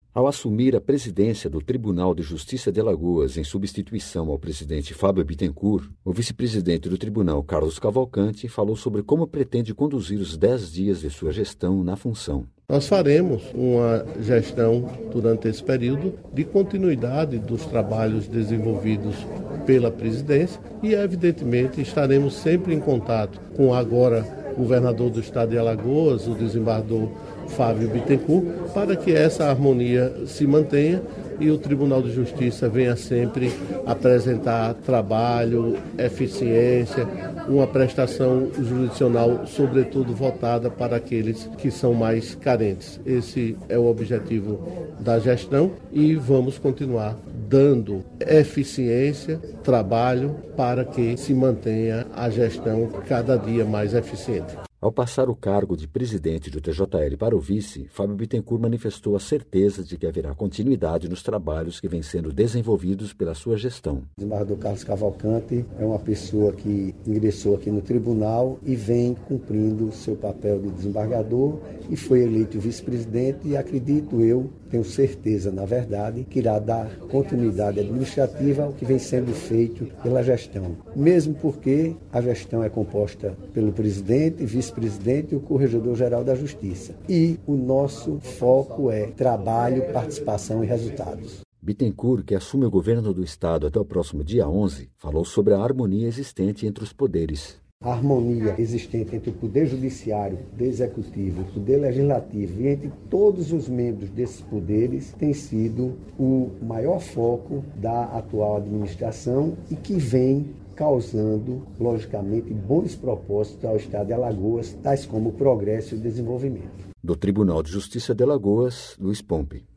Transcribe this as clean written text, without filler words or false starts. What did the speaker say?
Ao assumir a presidência do Tribunal de Justiça de Alagoas em substituição ao presidente Fábio Bittencourt, o vice-presidente do tribunal, Carlos Cavalcante, falou sobre como pretende conduzir os 10 dias de sua gestão na função. Nós faremos uma gestão durante esse período de continuidade dos trabalhos desenvolvidos pela presidência e, evidentemente, estaremos sempre em contato com o agora governador do estado de Alagoas, o desembargador Fábio Bittencourt, para que essa harmonia se mantenha e o Tribunal de Justiça venha sempre apresentar trabalho, eficiência, uma prestação jurisdicional, sobretudo voltada para aqueles que são mais carentes. Esse é o objetivo da gestão e vamos continuar dando eficiência, trabalho, para que se mantenha a gestão cada dia mais eficiente. Ao passar o cargo de presidente do TJL para o vice, Fábio Bittencourt manifestou a certeza de que haverá continuidade nos trabalhos que vêm sendo desenvolvidos pela sua gestão. O desembargador Carlos Cavalcante é uma pessoa que ingressou aqui no tribunal e vem cumprindo seu papel de desembargador e foi eleito vice-presidente e acredito eu, tenho certeza, na verdade, que irá dar continuidade administrativa ao que vem sendo feito pela gestão. Mesmo porque a gestão é composta pelo presidente, vice-presidente e o corregedor-geral da Justiça. E o nosso foco é trabalho, participação e resultados. Bittencourt, que assume o governo do estado até o próximo dia 11, falou sobre a harmonia existente entre os poderes. A harmonia existente entre o Poder Judiciário, o Poder Executivo, o Poder Legislativo e entre todos os membros desses poderes tem sido o maior foco da atual administração e que vem causando, logicamente, bons propósitos ao estado de Alagoas, tais como o progresso e o desenvolvimento. Do Tribunal de Justiça de Alagoas, Luiz Pompe.